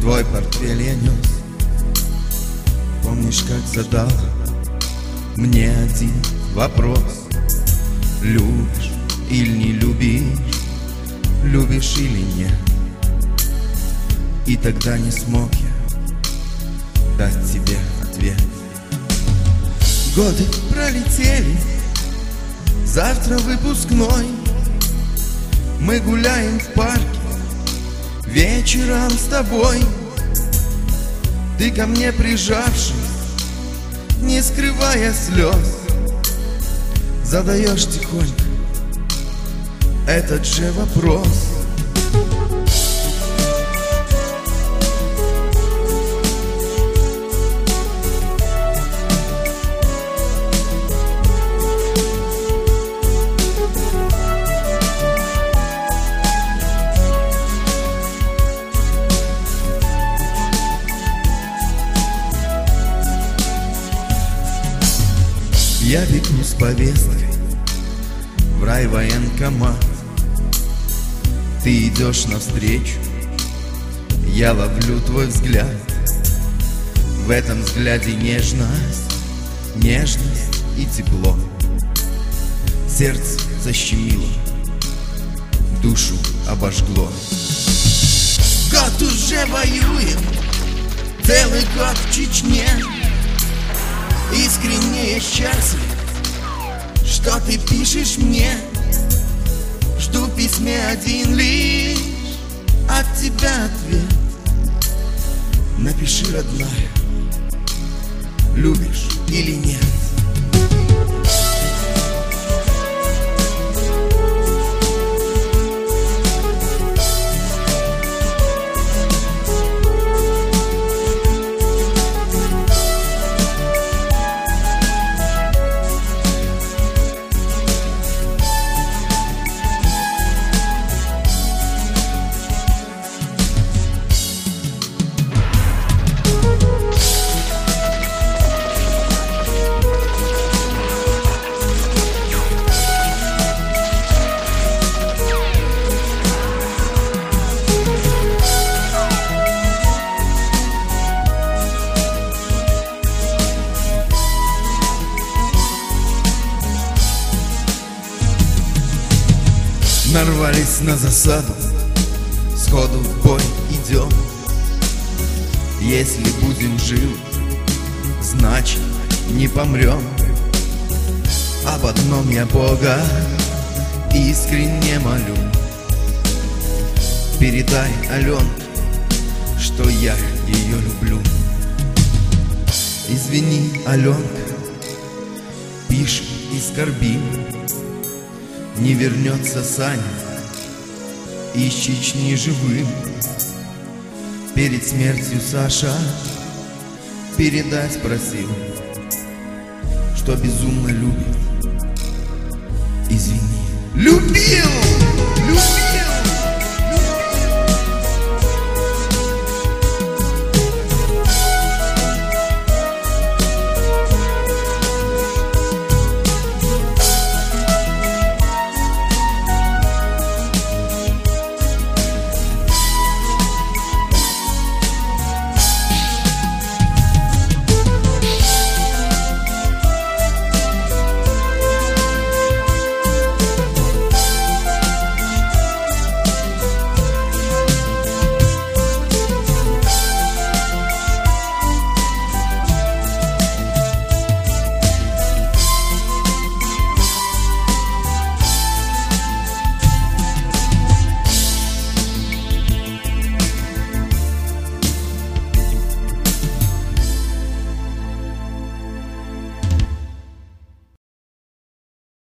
Твой портфель я нес. Помнишь, как задал мне один вопрос: любишь или не любишь, любишь или нет? И тогда не смог я дать тебе ответ. Годы пролетели, завтра выпускной. Мы гуляем в парке вечером с тобой. Ты ко мне прижавшись, не скрывая слез, задаешь тихонько этот же вопрос. Я бегу с повесткой в райвоенкомат. Ты идешь навстречу, я ловлю твой взгляд. В этом взгляде нежность, нежность и тепло. Сердце защемило, душу обожгло. Год уже воюем, целый год в Чечне. Искренне я счастлив, что ты пишешь мне. Жду в письме один лишь от тебя ответ. Напиши, родная, любишь или нет. Нарвались на засаду, сходу в бой идем. Если будем живы, значит не помрем. Об одном я Бога искренне молю: передай Аленке, что я ее люблю. Извини, Аленка, пишем и скорбим. Не вернется Саня из Чечни живым. Перед смертью Саша передать просил, что безумно любит. Извини. Любил! Любил!